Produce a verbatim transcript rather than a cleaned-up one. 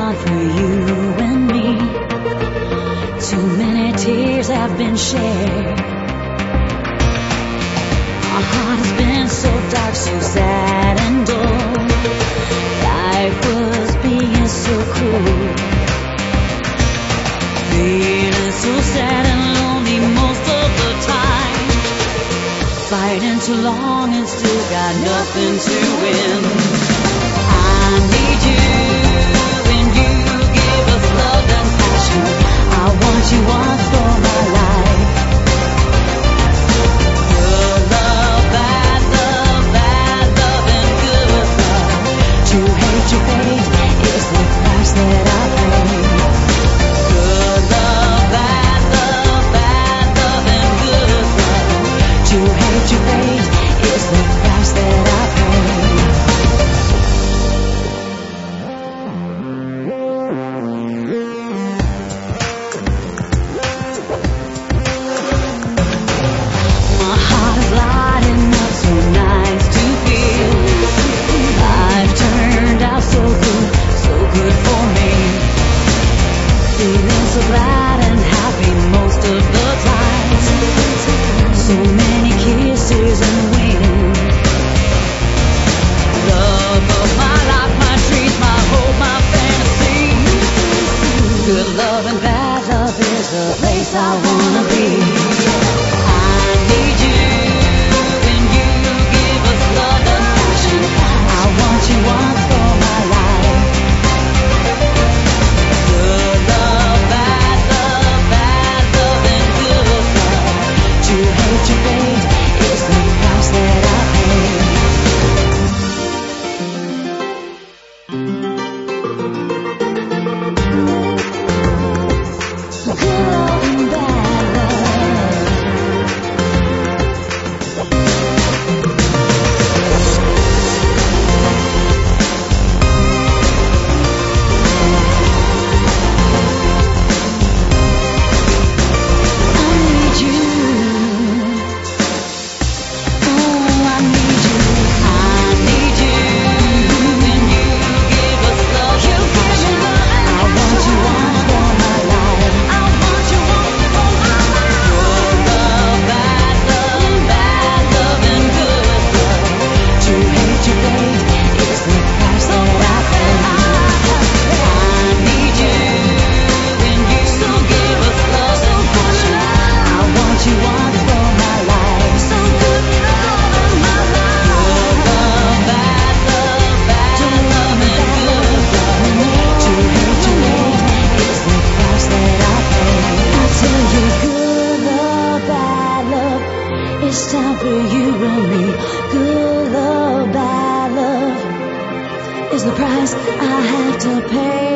done for you and me. Too many tears have been shed. Our heart has been so dark, so sad and dull. Life was being so cruel. Feeling so sad and lonely most of the time. Fighting too long and still got nothing to win. I need you and you give us love and passion. I want you once for my life. Good love, bad love, bad love and good love. To hate your fate is the price that I pay. Good love, bad love, bad love and good love. To hate your fate is the price that I pay. My heart is lighting up, so nice to feel. Life turned out so good, so good for me. Feeling so glad and happy most of the time. So many kisses and wings. Love of my life, my dreams, my hope, my fantasy. Good love and bad love is the place I wanna be. I need you and you give us love and passion. I want you once for my life. Good love, bad love, bad love and good love. To hate your fate is the price that I pay. Good love and bad love. I need you. Oh, I need you. I need you. And you give us love and passion. I want you once for my life. I want you once for my life. Good love, bad love, bad love and good love. To hate your fate is the price that I pay. I need you and you so give us love and passion. I want you once for my life. So good love in my life. Good love, bad love, bad love and good love. To hate your fate is the price that I pay. I tell you, good love, bad love. It's time for you and me. Good love, bad love is the price I have to pay.